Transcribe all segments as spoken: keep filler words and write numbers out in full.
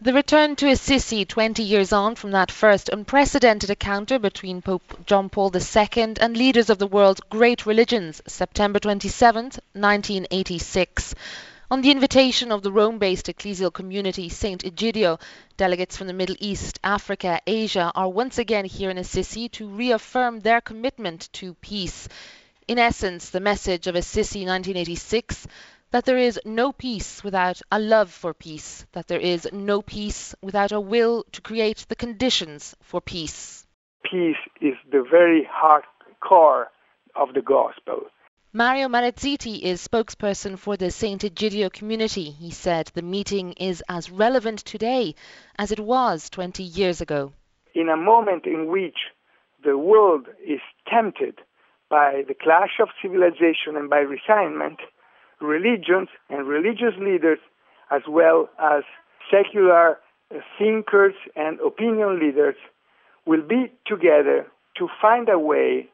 The return to Assisi twenty years on from that first unprecedented encounter between Pope John Paul the Second and leaders of the world's great religions, September twenty-seventh, nineteen eighty-six. On the invitation of the Rome-based ecclesial community Saint Egidio, delegates from the Middle East, Africa, Asia are once again here in Assisi to reaffirm their commitment to peace. In essence, the message of Assisi nineteen eighty-six, that there is no peace without a love for peace, that there is no peace without a will to create the conditions for peace. Peace is the very heart core of the gospel. Mario Marazziti is spokesperson for the Saint Egidio community. He said the meeting is as relevant today as it was twenty years ago. In a moment in which the world is tempted by the clash of civilization and by resignment, religions and religious leaders, as well as secular thinkers and opinion leaders, will be together to find a way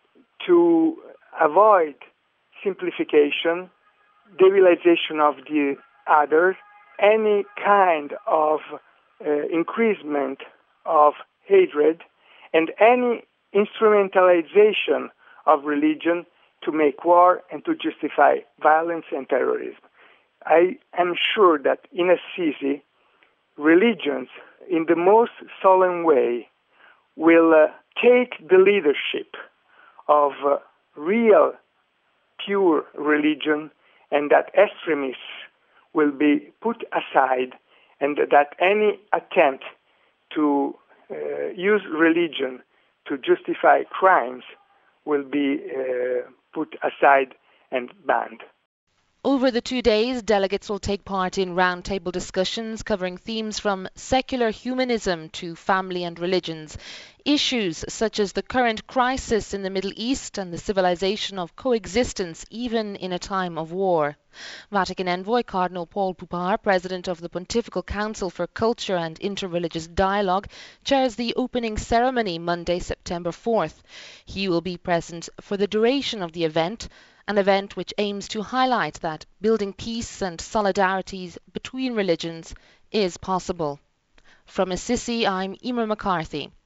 to avoid simplification, devilization of the others, any kind of uh, increasement of hatred, and any instrumentalization of religion to make war and to justify violence and terrorism. I am sure that in Assisi, religions, in the most solemn way, will uh, take the leadership of uh, real, pure religion, and that extremists will be put aside, and that any attempt to uh, use religion to justify crimes will be uh, put aside and banned. Over the two days, delegates will take part in roundtable discussions covering themes from secular humanism to family and religions, issues such as the current crisis in the Middle East and the civilization of coexistence even in a time of war. Vatican Envoy Cardinal Paul Pupar, President of the Pontifical Council for Culture and Interreligious Dialogue, chairs the opening ceremony Monday, September fourth. He will be present for the duration of the event, an event which aims to highlight that building peace and solidarities between religions is possible. From Assisi, I'm Emer McCarthy.